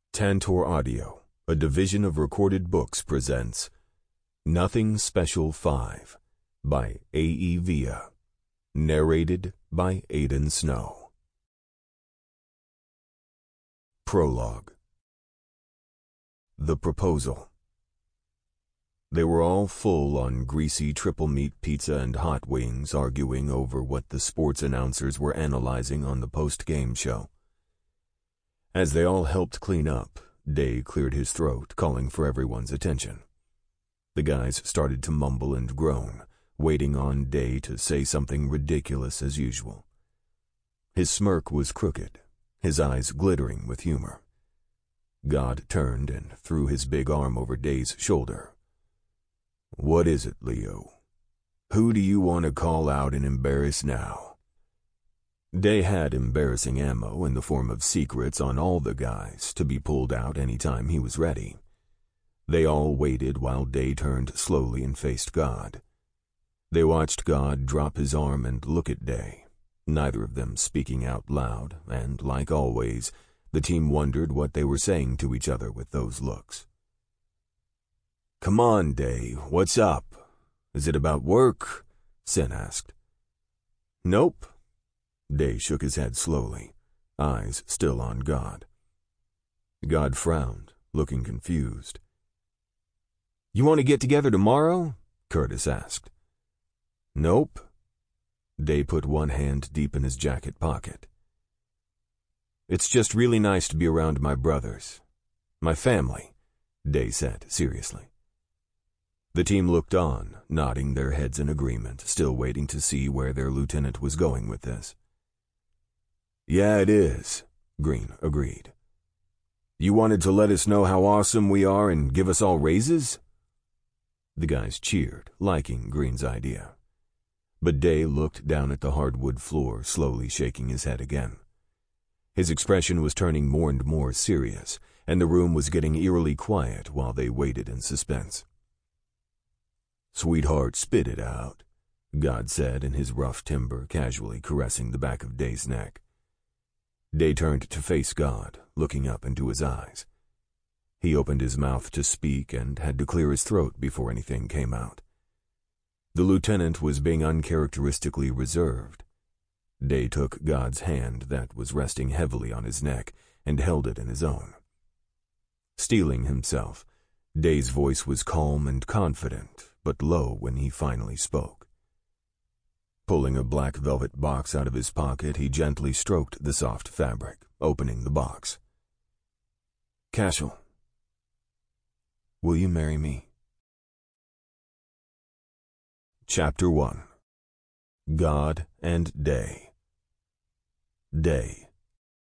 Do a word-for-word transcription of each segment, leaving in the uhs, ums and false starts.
Tantor Audio, a division of Recorded Books, presents Nothing Special five by A E. Villa, narrated by Aidan Snow. Prologue. The Proposal. They were all full on greasy triple meat pizza and hot wings, arguing over what the sports announcers were analyzing on the post-game show. As they all helped clean up, Day cleared his throat, calling for everyone's attention. The guys started to mumble and groan, waiting on Day to say something ridiculous as usual. His smirk was crooked, his eyes glittering with humor. God turned and threw his big arm over Day's shoulder. "What is it, Leo? Who do you want to call out and embarrass now?" Day had embarrassing ammo in the form of secrets on all the guys to be pulled out any time he was ready. They all waited while Day turned slowly and faced God. They watched God drop his arm and look at Day, neither of them speaking out loud, and, like always, the team wondered what they were saying to each other with those looks. "Come on, Day, what's up? Is it about work?" Sin asked. "Nope." Day shook his head slowly, eyes still on God. God frowned, looking confused. "You want to get together tomorrow?" Curtis asked. "Nope." Day put one hand deep in his jacket pocket. "It's just really nice to be around my brothers. My family," Day said seriously. The team looked on, nodding their heads in agreement, still waiting to see where their lieutenant was going with this. "Yeah, it is," Green agreed. "You wanted to let us know how awesome we are and give us all raises?" The guys cheered, liking Green's idea. But Day looked down at the hardwood floor, slowly shaking his head again. His expression was turning more and more serious, and the room was getting eerily quiet while they waited in suspense. "Sweetheart, spit it out," God said in his rough timbre, casually caressing the back of Day's neck. Day turned to face God, looking up into his eyes. He opened his mouth to speak and had to clear his throat before anything came out. The lieutenant was being uncharacteristically reserved. Day took God's hand that was resting heavily on his neck and held it in his own. Steeling himself, Day's voice was calm and confident, but low when he finally spoke. Pulling a black velvet box out of his pocket, he gently stroked the soft fabric, opening the box. "Cashel, will you marry me?" Chapter one. God and Day. Day.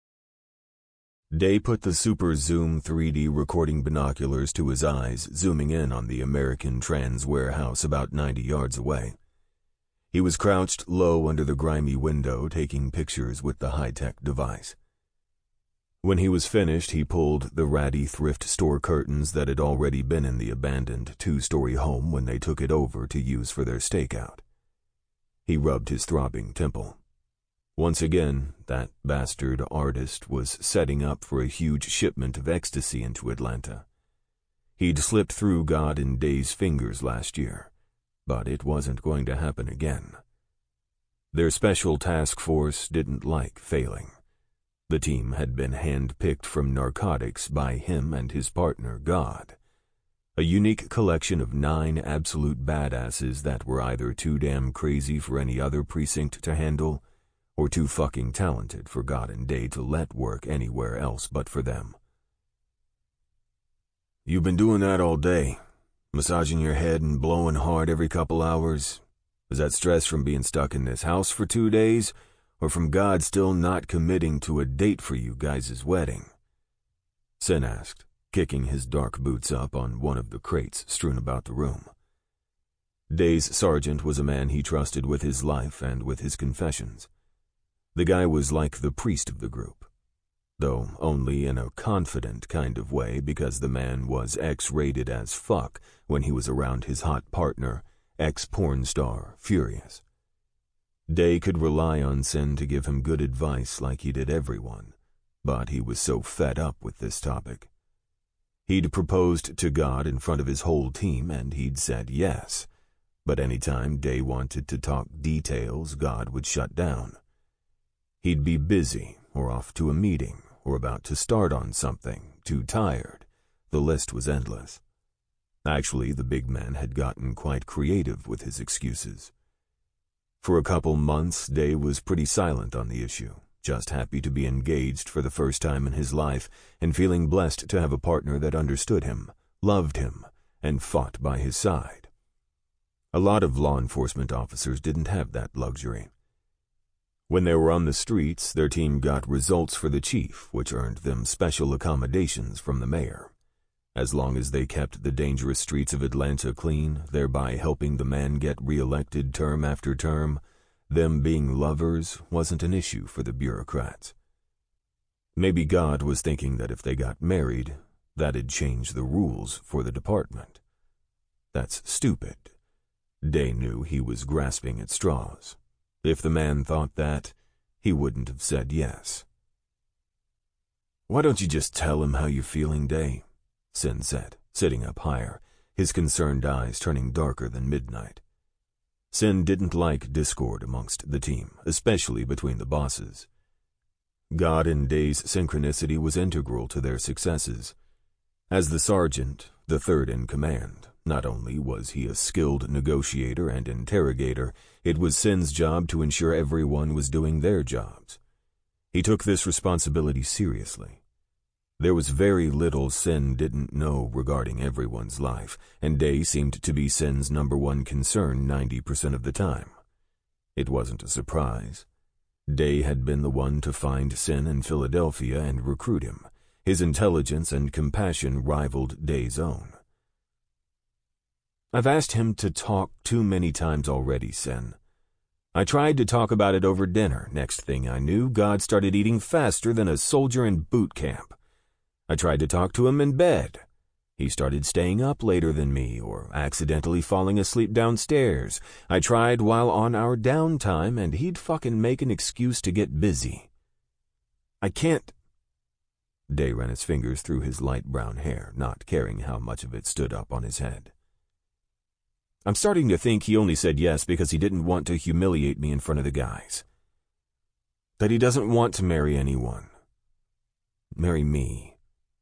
Day put the Super Zoom three D recording binoculars to his eyes, zooming in on the American Trans warehouse about ninety yards away. He was crouched low under the grimy window, taking pictures with the high-tech device. When he was finished, he pulled the ratty thrift store curtains that had already been in the abandoned two-story home when they took it over to use for their stakeout. He rubbed his throbbing temple. Once again, that bastard artist was setting up for a huge shipment of ecstasy into Atlanta. He'd slipped through God and Day's fingers last year, but it wasn't going to happen again. Their special task force didn't like failing. The team had been hand-picked from narcotics by him and his partner, God. A unique collection of nine absolute badasses that were either too damn crazy for any other precinct to handle, or too fucking talented for God and Day to let work anywhere else but for them. "You've been doing that all day. Massaging your head and blowing hard every couple hours. Is that stress from being stuck in this house for two days, or from God still not committing to a date for you guys' wedding?" Sin asked, kicking his dark boots up on one of the crates strewn about the room. Day's sergeant was a man he trusted with his life and with his confessions. The guy was like the priest of the group, though only in a confident kind of way because the man was X-rated as fuck when he was around his hot partner, ex-porn star Furious. Day could rely on Sin to give him good advice like he did everyone, but he was so fed up with this topic, He'd proposed to God in front of his whole team, and he'd said yes. But any time Day wanted to talk details, God would shut down. He'd be busy, or off to a meeting, or about to start on something, too tired. The list was endless. Actually, the big man had gotten quite creative with his excuses. For a couple months, Day was pretty silent on the issue, just happy to be engaged for the first time in his life and feeling blessed to have a partner that understood him, loved him, and fought by his side. A lot of law enforcement officers didn't have that luxury. When they were on the streets, their team got results for the chief, which earned them special accommodations from the mayor. As long as they kept the dangerous streets of Atlanta clean, thereby helping the man get re-elected term after term, them being lovers wasn't an issue for the bureaucrats. Maybe God was thinking that if they got married, that'd change the rules for the department. That's stupid. Day knew he was grasping at straws. If the man thought that, he wouldn't have said yes. "Why don't you just tell him how you're feeling, Day?" Sin said, sitting up higher, his concerned eyes turning darker than midnight. Sin didn't like discord amongst the team, especially between the bosses. God and Day's synchronicity was integral to their successes. As the sergeant, the third in command, not only was he a skilled negotiator and interrogator, it was Sin's job to ensure everyone was doing their jobs. He took this responsibility seriously. There was very little Sin didn't know regarding everyone's life, and Day seemed to be Sin's number one concern ninety percent of the time. It wasn't a surprise. Day had been the one to find Sin in Philadelphia and recruit him. His intelligence and compassion rivaled Day's own. "I've asked him to talk too many times already, Sin. I tried to talk about it over dinner. Next thing I knew, God started eating faster than a soldier in boot camp. I tried to talk to him in bed. He started staying up later than me or accidentally falling asleep downstairs. I tried while on our downtime, and he'd fucking make an excuse to get busy. I can't..." Day ran his fingers through his light brown hair, not caring how much of it stood up on his head. "I'm starting to think he only said yes because he didn't want to humiliate me in front of the guys. That he doesn't want to marry anyone. Marry me.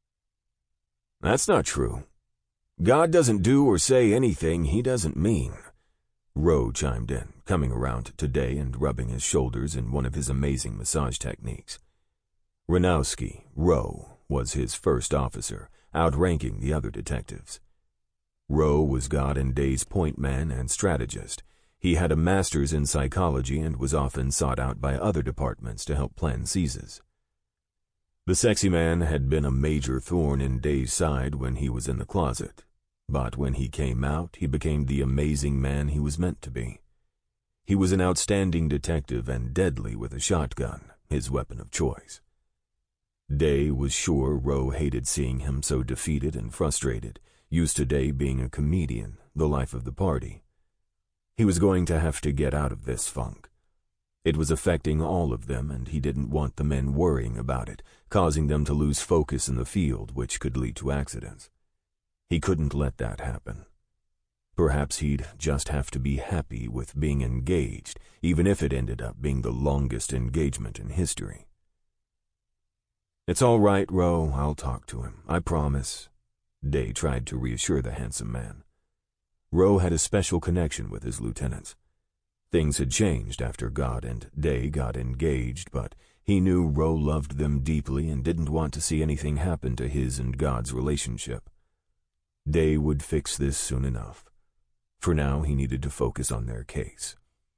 That's not true. God doesn't do or say anything he doesn't mean." Roe chimed in, coming around to Day and rubbing his shoulders in one of his amazing massage techniques. Ranowski, Roe, was his first officer, outranking the other detectives. Roe was God and Day's point man and strategist. He had a master's in psychology and was often sought out by other departments to help plan seizes. The sexy man had been a major thorn in Day's side when he was in the closet, but when he came out, he became the amazing man he was meant to be. He was an outstanding detective and deadly with a shotgun, his weapon of choice. Day was sure Roe hated seeing him so defeated and frustrated, used to Day being a comedian, the life of the party. He was going to have to get out of this funk. It was affecting all of them, and he didn't want the men worrying about it, causing them to lose focus in the field, which could lead to accidents. He couldn't let that happen. Perhaps he'd just have to be happy with being engaged, even if it ended up being the longest engagement in history. "It's all right, Roe. I'll talk to him. I promise." Day tried to reassure the handsome man. Roe had a special connection with his lieutenants. Things had changed after God and Day got engaged, but he knew Roe loved them deeply and didn't want to see anything happen to his and God's relationship. Day would fix this soon enough. For now, he needed to focus on their case.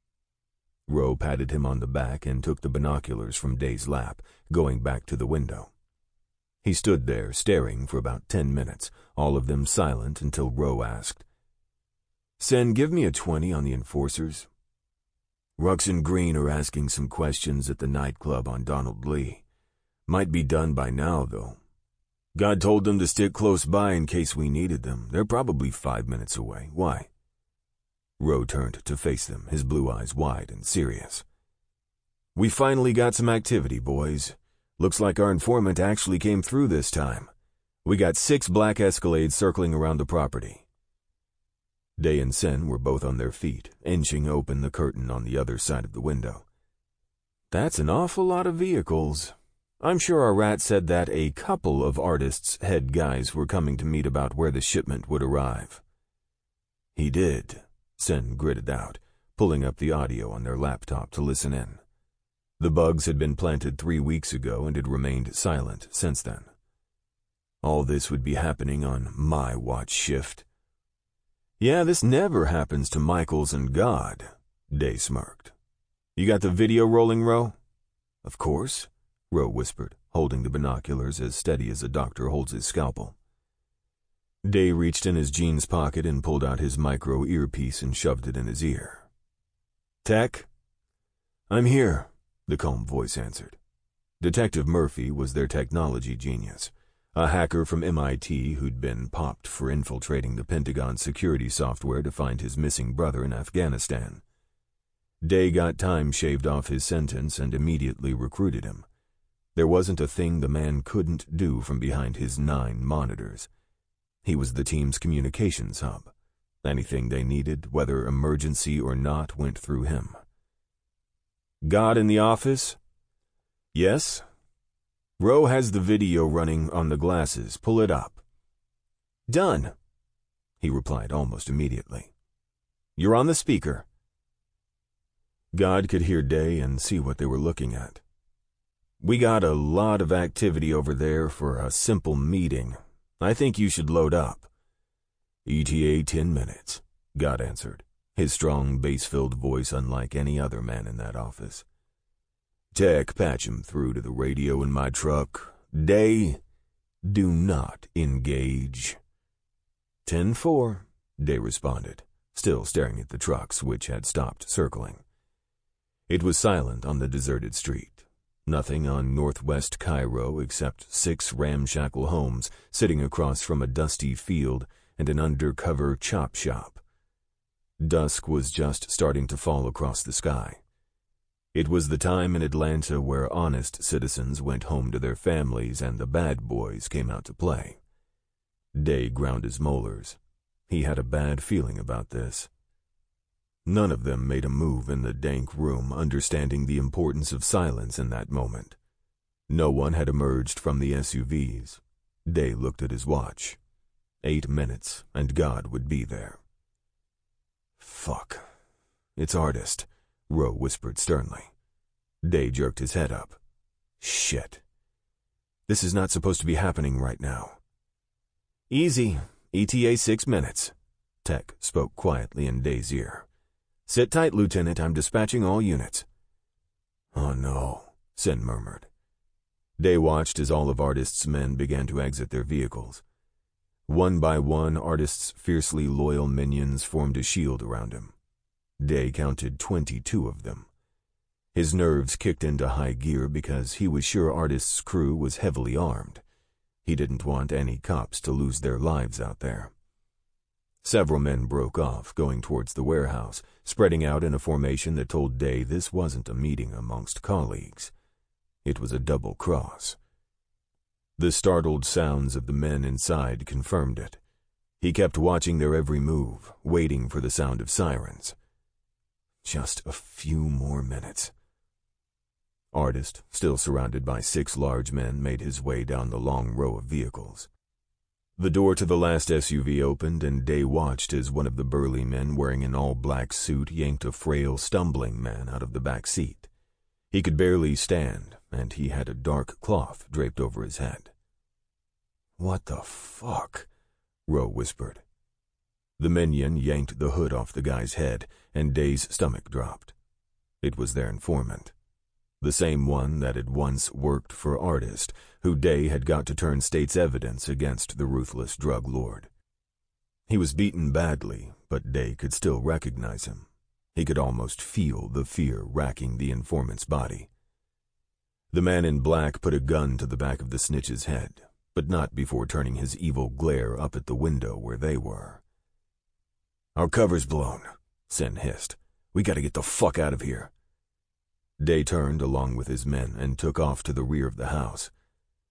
Roe patted him on the back and took the binoculars from Day's lap, going back to the window. He stood there, staring for about ten minutes, all of them silent until Roe asked, "Sen, give me a twenty on the enforcers. Rux and Green are asking some questions at the nightclub on Donald Lee. Might be done by now, though. God told them to stick close by in case we needed them. They're probably five minutes away. Why?" Roe turned to face them, his blue eyes wide and serious. "We finally got some activity, boys. Looks like our informant actually came through this time. We got six black Escalades circling around the property. Day and Sen were both on their feet, inching open the curtain on the other side of the window. That's an awful lot of vehicles. I'm sure our rat said that a couple of artists' head guys were coming to meet about where the shipment would arrive. He did, Sen gritted out, pulling up the audio on their laptop to listen in. The bugs had been planted three weeks ago and had remained silent since then. All this would be happening on my watch shift. Yeah, this never happens to Michaels and God, Day smirked. You got the video rolling, Ro? Of course, Ro whispered, holding the binoculars as steady as a doctor holds his scalpel. Day reached in his jeans pocket and pulled out his micro earpiece and shoved it in his ear. Tech? I'm here, the calm voice answered. Detective Murphy was their technology genius, a hacker from M I T who'd been popped for infiltrating the Pentagon's security software to find his missing brother in Afghanistan. Day got time shaved off his sentence and immediately recruited him. There wasn't a thing the man couldn't do from behind his nine monitors. He was the team's communications hub. Anything they needed, whether emergency or not, went through him. God in the office? Yes. Ro has the video running on the glasses. Pull it up. Done, he replied almost immediately. You're on the speaker. God could hear Day and see what they were looking at. We got a lot of activity over there for a simple meeting. I think you should load up. E T A ten minutes, God answered, his strong bass-filled voice unlike any other man in that office. Tech, patch him through to the radio in my truck. Day, do not engage. ten four, Day responded, still staring at the trucks, which had stopped circling. It was silent on the deserted street. Nothing on northwest Cairo except six ramshackle homes sitting across from a dusty field and an undercover chop shop. Dusk was just starting to fall across the sky. It was the time in Atlanta where honest citizens went home to their families and the bad boys came out to play. Day ground his molars. He had a bad feeling about this. None of them made a move in the dank room, understanding the importance of silence in that moment. No one had emerged from the S U Vs. Day looked at his watch. Eight minutes, and God would be there. Fuck. It's Artist, Ro whispered sternly. Day jerked his head up. Shit. This is not supposed to be happening right now. Easy. E T A six minutes. Tech spoke quietly in Day's ear. Sit tight, Lieutenant. I'm dispatching all units. Oh no, Sen murmured. Day watched as all of Artist's men began to exit their vehicles. One by one, Artist's fiercely loyal minions formed a shield around him. Day counted twenty-two of them. His nerves kicked into high gear because he was sure Artist's crew was heavily armed. He didn't want any cops to lose their lives out there. Several men broke off, going towards the warehouse, spreading out in a formation that told Day this wasn't a meeting amongst colleagues. It was a double cross. The startled sounds of the men inside confirmed it. He kept watching their every move, waiting for the sound of sirens. Just a few more minutes. Artist, still surrounded by six large men, made his way down the long row of vehicles. The door to the last S U V opened, and Day watched as one of the burly men wearing an all-black suit yanked a frail, stumbling man out of the back seat. He could barely stand, and he had a dark cloth draped over his head. What the fuck? Ro whispered. The minion yanked the hood off the guy's head, and Day's stomach dropped. It was their informant. The same one that had once worked for Artist, who Day had got to turn state's evidence against the ruthless drug lord. He was beaten badly, but Day could still recognize him. He could almost feel the fear racking the informant's body. The man in black put a gun to the back of the snitch's head, but not before turning his evil glare up at the window where they were. Our cover's blown, Sen hissed. We gotta get the fuck out of here. Day turned along with his men and took off to the rear of the house.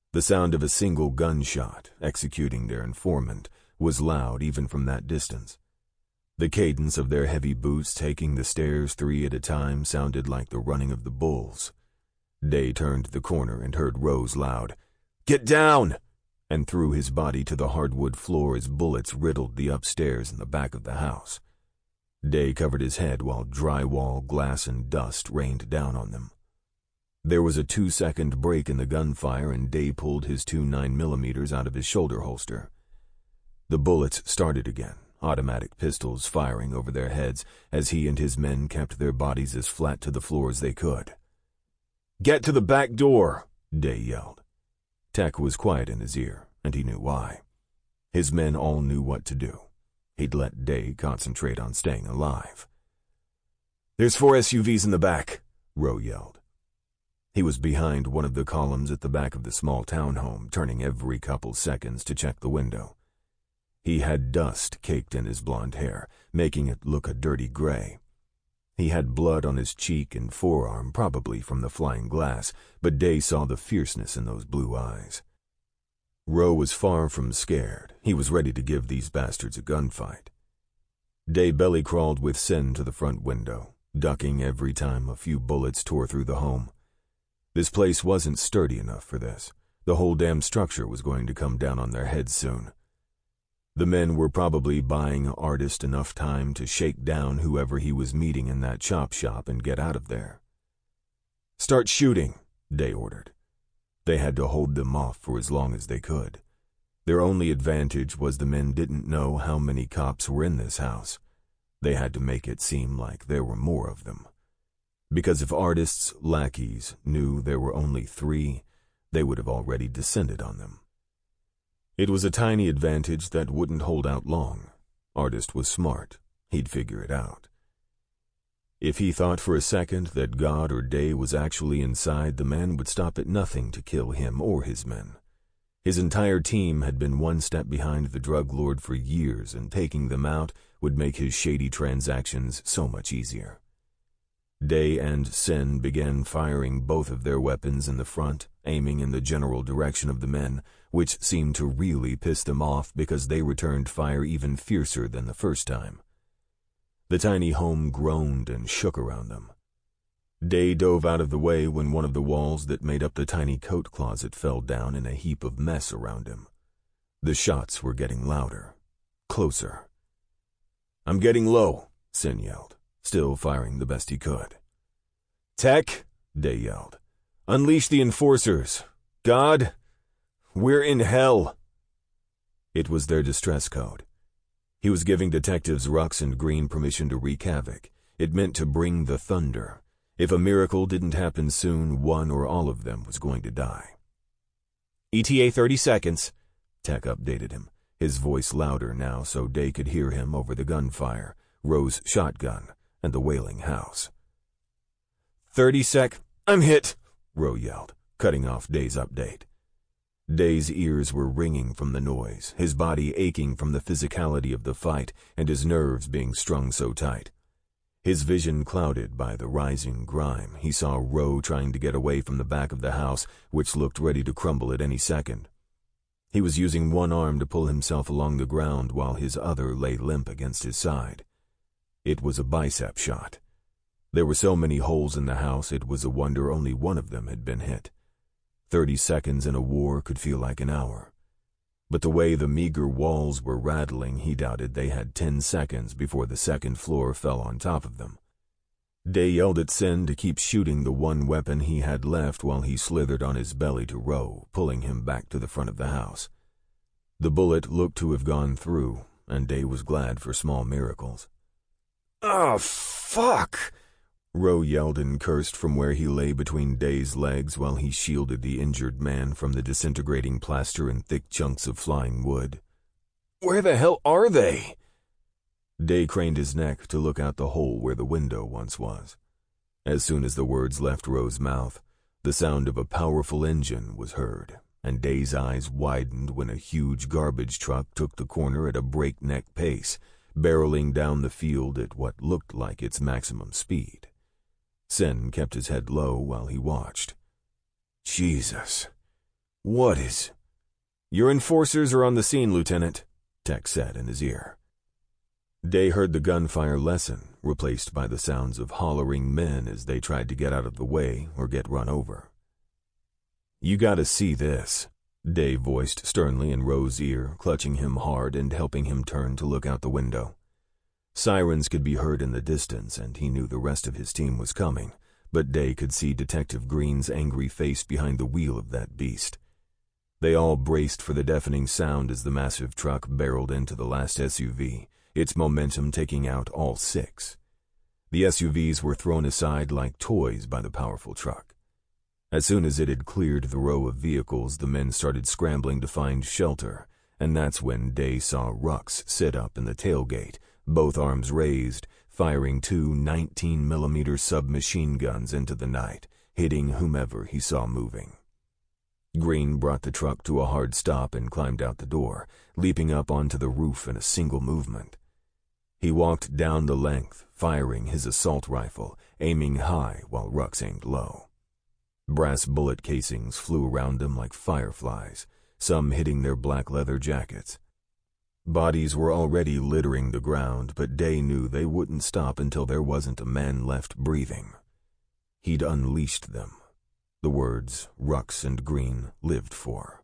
The sound of a single gunshot, executing their informant, was loud even from that distance. The cadence of their heavy boots taking the stairs three at a time sounded like the running of the bulls. Day turned the corner and heard Rose loud, "Get down!" and threw his body to the hardwood floor as bullets riddled the upstairs and the back of the house. Day covered his head while drywall, glass, and dust rained down on them. There was a two-second break in the gunfire, and Day pulled his two nine millimeters out of his shoulder holster. The bullets started again, automatic pistols firing over their heads as he and his men kept their bodies as flat to the floor as they could. "Get to the back door!" Day yelled. Tech was quiet in his ear, and he knew why. His men all knew what to do. He'd let Day concentrate on staying alive. "There's four S U Vs in the back," Rowe yelled. He was behind one of the columns at the back of the small townhome, turning every couple seconds to check the window. He had dust caked in his blonde hair, making it look a dirty gray. He had blood on his cheek and forearm, probably from the flying glass, but Day saw the fierceness in those blue eyes. Rowe was far from scared. He was ready to give these bastards a gunfight. Day belly crawled with Sen to the front window, ducking every time a few bullets tore through the home. This place wasn't sturdy enough for this. The whole damn structure was going to come down on their heads soon. The men were probably buying Artist enough time to shake down whoever he was meeting in that chop shop and get out of there. "Start shooting," Day ordered. They had to hold them off for as long as they could. Their only advantage was the men didn't know how many cops were in this house. They had to make it seem like there were more of them. Because if Artist's lackeys knew there were only three, they would have already descended on them. It was a tiny advantage that wouldn't hold out long. Artist was smart. He'd figure it out. If he thought for a second that God or Day was actually inside, the man would stop at nothing to kill him or his men. His entire team had been one step behind the drug lord for years, and taking them out would make his shady transactions so much easier. Day and Sen began firing both of their weapons in the front, aiming in the general direction of the men, which seemed to really piss them off because they returned fire even fiercer than the first time. The tiny home groaned and shook around them. Day dove out of the way when one of the walls that made up the tiny coat closet fell down in a heap of mess around him. The shots were getting louder, closer. "I'm getting low," Sen yelled, still firing the best he could. "Tech," Day yelled, "unleash the enforcers. God, we're in hell." It was their distress code. He was giving detectives Rux and Green permission to wreak havoc. It meant to bring the thunder. If a miracle didn't happen soon, one or all of them was going to die. "E T A thirty seconds, Tech updated him, his voice louder now so Day could hear him over the gunfire, Rowe's shotgun, and the wailing house. Thirty sec— I'm hit, Rowe yelled, cutting off Day's update. Day's ears were ringing from the noise, his body aching from the physicality of the fight and his nerves being strung so tight. His vision clouded by the rising grime, he saw Rowe trying to get away from the back of the house, which looked ready to crumble at any second. He was using one arm to pull himself along the ground while his other lay limp against his side. It was a bicep shot. There were so many holes in the house it was a wonder only one of them had been hit. Thirty seconds in a war could feel like an hour. But the way the meager walls were rattling, he doubted they had ten seconds before the second floor fell on top of them. Day yelled at Sen to keep shooting the one weapon he had left while he slithered on his belly to Rowe, pulling him back to the front of the house. The bullet looked to have gone through, and Day was glad for small miracles. "Oh, fuck!" Rowe yelled and cursed from where he lay between Day's legs while he shielded the injured man from the disintegrating plaster and thick chunks of flying wood. "Where the hell are they?" Day craned his neck to look out the hole where the window once was. As soon as the words left Rowe's mouth, the sound of a powerful engine was heard, and Day's eyes widened when a huge garbage truck took the corner at a breakneck pace, barreling down the field at what looked like its maximum speed. Sen kept his head low while he watched. Jesus. What is? Your enforcers are on the scene, Lieutenant, Tech said in his ear. Day heard the gunfire lessen, replaced by the sounds of hollering men as they tried to get out of the way or get run over. You gotta see this, Day voiced sternly in Roe's ear, clutching him hard and helping him turn to look out the window. Sirens could be heard in the distance, and he knew the rest of his team was coming, but Day could see Detective Green's angry face behind the wheel of that beast. They all braced for the deafening sound as the massive truck barreled into the last S U V, its momentum taking out all six. The S U Vs were thrown aside like toys by the powerful truck. As soon as it had cleared the row of vehicles, the men started scrambling to find shelter, and that's when Day saw Rux sit up in the tailgate, both arms raised, firing two nineteen millimeter submachine guns into the night, hitting whomever he saw moving. Green brought the truck to a hard stop and climbed out the door, leaping up onto the roof in a single movement. He walked down the length, firing his assault rifle, aiming high while Rux aimed low. Brass bullet casings flew around them like fireflies, some hitting their black leather jackets. Bodies were already littering the ground, but Day knew they wouldn't stop until there wasn't a man left breathing. He'd unleashed them. The words Rux and Green lived for.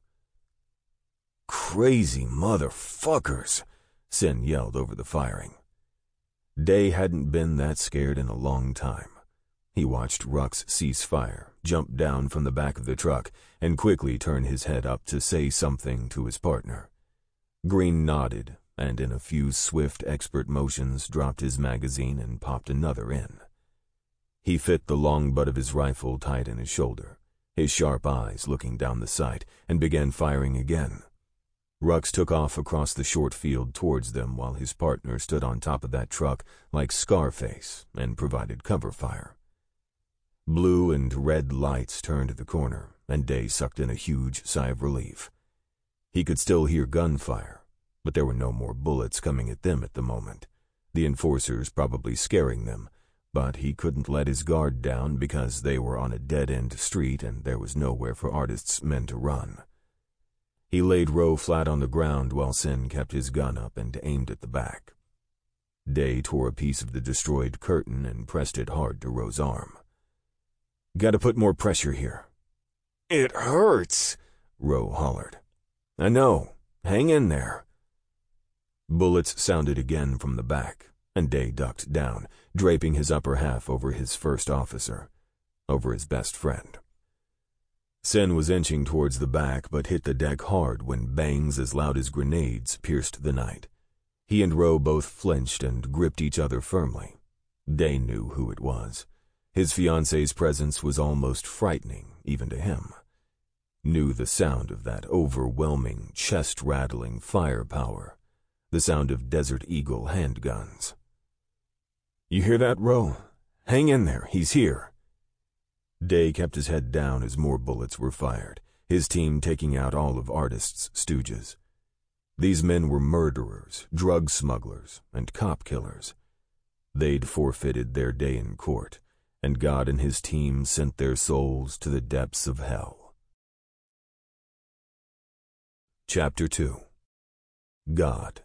Crazy motherfuckers, Sin yelled over the firing. Day hadn't been that scared in a long time. He watched Rux cease fire, jump down from the back of the truck, and quickly turn his head up to say something to his partner. Green nodded, and in a few swift, expert motions dropped his magazine and popped another in. He fit the long butt of his rifle tight in his shoulder, his sharp eyes looking down the sight, and began firing again. Rux took off across the short field towards them while his partner stood on top of that truck like Scarface and provided cover fire. Blue and red lights turned the corner, and Day sucked in a huge sigh of relief. He could still hear gunfire, but there were no more bullets coming at them at the moment, the enforcers probably scaring them, but he couldn't let his guard down because they were on a dead-end street and there was nowhere for Artist's men to run. He laid Roe flat on the ground while Sin kept his gun up and aimed at the back. Day tore a piece of the destroyed curtain and pressed it hard to Roe's arm. Gotta put more pressure here. It hurts, Roe hollered. I know. Hang in there. Bullets sounded again from the back, and Day ducked down, draping his upper half over his first officer, over his best friend. Sin was inching towards the back, but hit the deck hard when bangs as loud as grenades pierced the night. He and Roe both flinched and gripped each other firmly. Day knew who it was. His fiancée's presence was almost frightening, even to him. Knew the sound of that overwhelming, chest-rattling firepower, the sound of Desert Eagle handguns. You hear that, Roe? Hang in there, he's here. Day kept his head down as more bullets were fired, his team taking out all of Artist's stooges. These men were murderers, drug smugglers, and cop killers. They'd forfeited their day in court, and God and his team sent their souls to the depths of hell. Chapter two. God.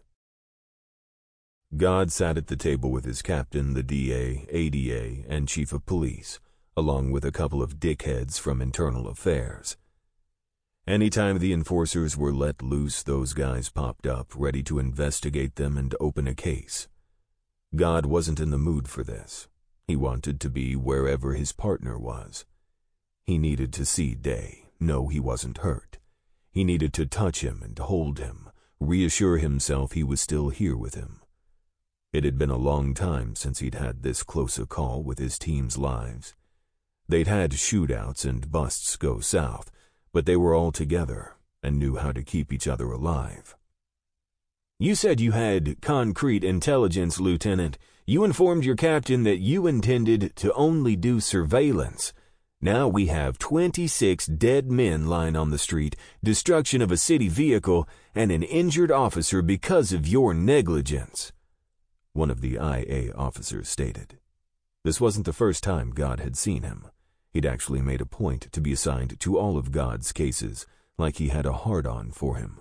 God sat at the table with his captain, the D A, A D A, and chief of police, along with a couple of dickheads from internal affairs. Anytime the enforcers were let loose, those guys popped up, ready to investigate them and open a case. God wasn't in the mood for this. He wanted to be wherever his partner was. He needed to see Day, know he wasn't hurt. He needed to touch him and hold him, reassure himself he was still here with him. It had been a long time since he'd had this close a call with his team's lives. They'd had shootouts and busts go south, but they were all together and knew how to keep each other alive. You said you had concrete intelligence, Lieutenant. You informed your captain that you intended to only do surveillance. Now we have twenty-six dead men lying on the street, destruction of a city vehicle, and an injured officer because of your negligence, one of the I A officers stated. This wasn't the first time God had seen him. He'd actually made a point to be assigned to all of God's cases, like he had a hard-on for him.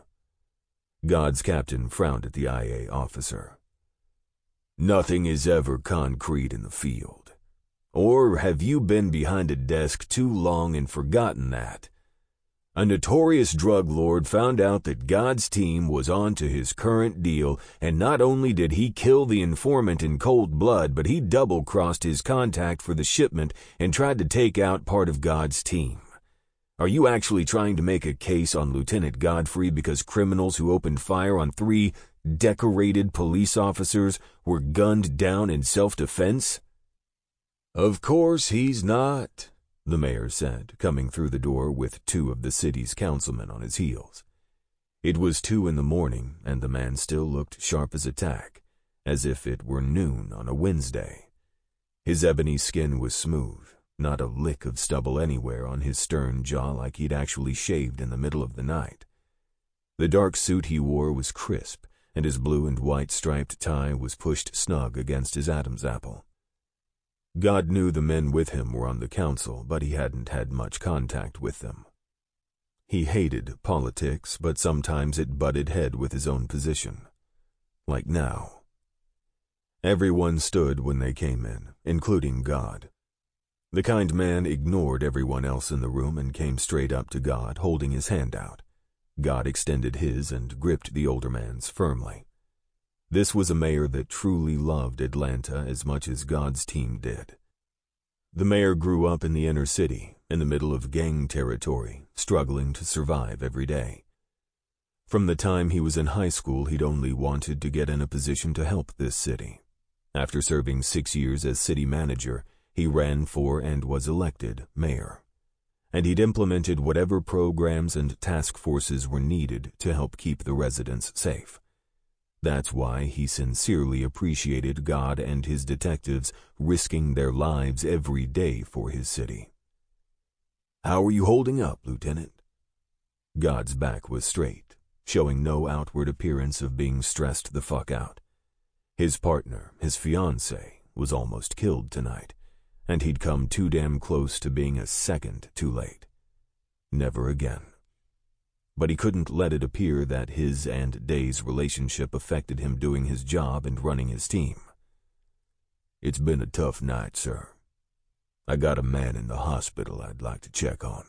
God's captain frowned at the I A officer. Nothing is ever concrete in the field. Or have you been behind a desk too long and forgotten that? A notorious drug lord found out that God's team was on to his current deal, and not only did he kill the informant in cold blood, but he double-crossed his contact for the shipment and tried to take out part of God's team. Are you actually trying to make a case on Lieutenant Godfrey because criminals who opened fire on three decorated police officers were gunned down in self-defense? Of course he's not, the mayor said, coming through the door with two of the city's councilmen on his heels. It was two in the morning, and the man still looked sharp as a tack, as if it were noon on a Wednesday. His ebony skin was smooth, not a lick of stubble anywhere on his stern jaw like he'd actually shaved in the middle of the night. The dark suit he wore was crisp, and his blue and white striped tie was pushed snug against his Adam's apple. God knew the men with him were on the council, but he hadn't had much contact with them. He hated politics, but sometimes it butted head with his own position. Like now. Everyone stood when they came in, including God. The kind man ignored everyone else in the room and came straight up to God, holding his hand out. God extended his and gripped the older man's firmly. This was a mayor that truly loved Atlanta as much as God's team did. The mayor grew up in the inner city, in the middle of gang territory, struggling to survive every day. From the time he was in high school, he'd only wanted to get in a position to help this city. After serving six years as city manager, he ran for and was elected mayor. And he'd implemented whatever programs and task forces were needed to help keep the residents safe. That's why he sincerely appreciated God and his detectives risking their lives every day for his city. How are you holding up, Lieutenant? God's back was straight, showing no outward appearance of being stressed the fuck out. His partner, his fiancée, was almost killed tonight, and he'd come too damn close to being a second too late. Never again. But he couldn't let it appear that his and Day's relationship affected him doing his job and running his team. It's been a tough night, sir. I got a man in the hospital I'd like to check on.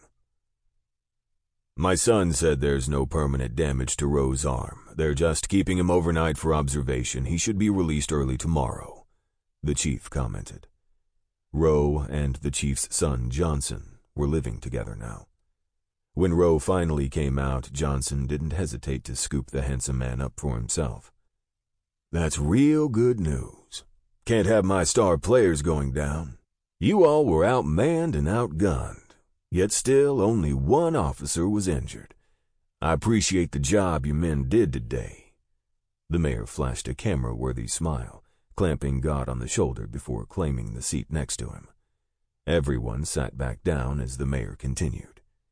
My son said there's no permanent damage to Roe's arm. They're just keeping him overnight for observation. He should be released early tomorrow, the chief commented. Roe and the chief's son, Johnson, were living together now. When Roe finally came out, Johnson didn't hesitate to scoop the handsome man up for himself. That's real good news. Can't have my star players going down. You all were outmanned and outgunned, yet still only one officer was injured. I appreciate the job you men did today. The mayor flashed a camera-worthy smile, clamping God on the shoulder before claiming the seat next to him. Everyone sat back down as the mayor continued.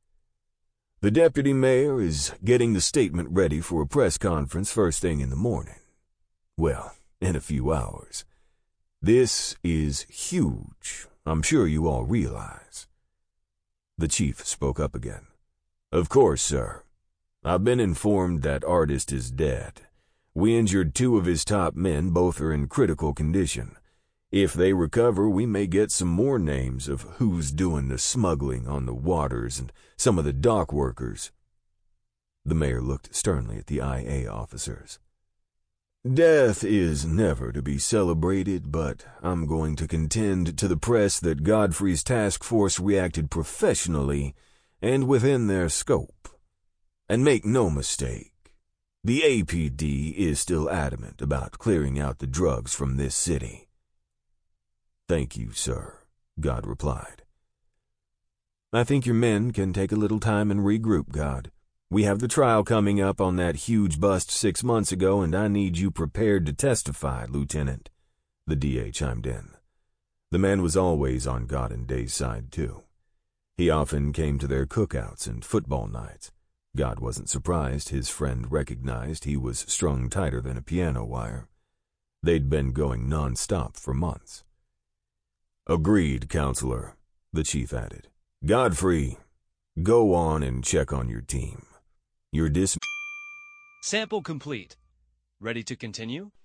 The deputy mayor is getting the statement ready for a press conference first thing in the morning. Well, in a few hours. This is huge, I'm sure you all realize. The chief spoke up again. Of course, sir. I've been informed that Artist is dead. We injured two of his top men, both are in critical condition. If they recover, we may get some more names of who's doing the smuggling on the waters and some of the dock workers. The mayor looked sternly at the I A officers. Death is never to be celebrated, but I'm going to contend to the press that Godfrey's task force reacted professionally and within their scope. And make no mistake, the A P D is still adamant about clearing out the drugs from this city. Thank you, sir, God replied. I think your men can take a little time and regroup, God. We have the trial coming up on that huge bust six months ago, and I need you prepared to testify, Lieutenant, the D A chimed in. The man was always on God and Day's side, too. He often came to their cookouts and football nights. God wasn't surprised his friend recognized he was strung tighter than a piano wire. They'd been going non-stop for months. Agreed, counselor, the chief added. Godfrey, Go on and check on your team. Your dis- Sample complete. Ready to continue?